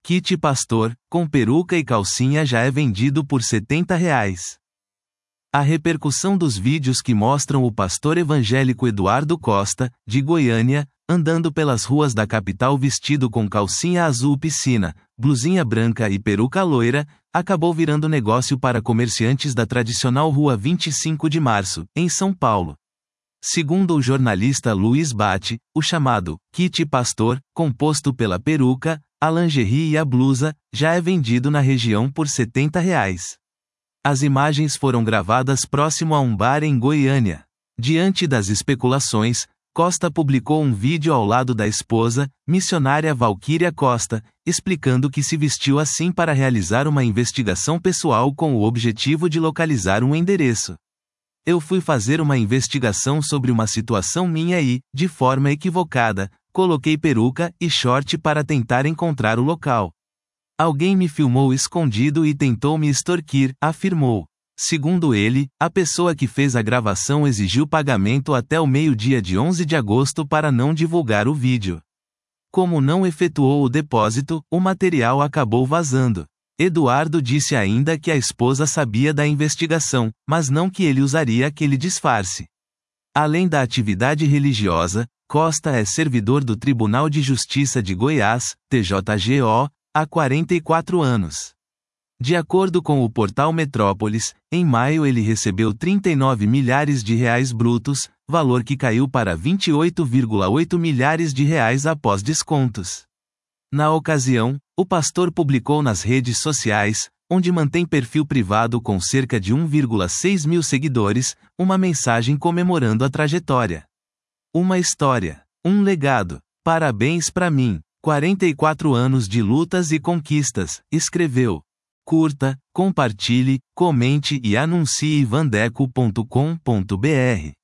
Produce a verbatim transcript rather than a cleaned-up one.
Kit pastor, com peruca e calcinha já é vendido por setenta reais. A repercussão dos vídeos que mostram o pastor evangélico Eduardo Costa, de Goiânia, andando pelas ruas da capital vestido com calcinha azul piscina, blusinha branca e peruca loira, acabou virando negócio para comerciantes da tradicional Rua vinte e cinco de março, em São Paulo. Segundo o jornalista Luiz Bate, o chamado kit pastor, composto pela peruca, a lingerie e a blusa, já é vendido na região por setenta reais. As imagens foram gravadas próximo a um bar em Goiânia. Diante das especulações, Costa publicou um vídeo ao lado da esposa, missionária Valquíria Costa, explicando que se vestiu assim para realizar uma investigação pessoal com o objetivo de localizar um endereço. Eu fui fazer uma investigação sobre uma situação minha e, de forma equivocada, coloquei peruca e short para tentar encontrar o local. Alguém me filmou escondido e tentou me extorquir, afirmou. Segundo ele, a pessoa que fez a gravação exigiu pagamento até o meio-dia de onze de agosto para não divulgar o vídeo. Como não efetuou o depósito, o material acabou vazando. Eduardo disse ainda que a esposa sabia da investigação, mas não que ele usaria aquele disfarce. Além da atividade religiosa, Costa é servidor do Tribunal de Justiça de Goiás, T J G O, há quarenta e quatro anos. De acordo com o portal Metrópolis, em maio ele recebeu trinta e nove milhares de reais brutos, valor que caiu para vinte e oito vírgula oito milhares de reais após descontos. Na ocasião, o pastor publicou nas redes sociais, onde mantém perfil privado com cerca de um vírgula seis mil seguidores, uma mensagem comemorando a trajetória. Uma história, um legado. Parabéns pra mim. quarenta e quatro anos de lutas e conquistas, escreveu. Curta, compartilhe, comente e anuncie vandeco ponto com ponto br.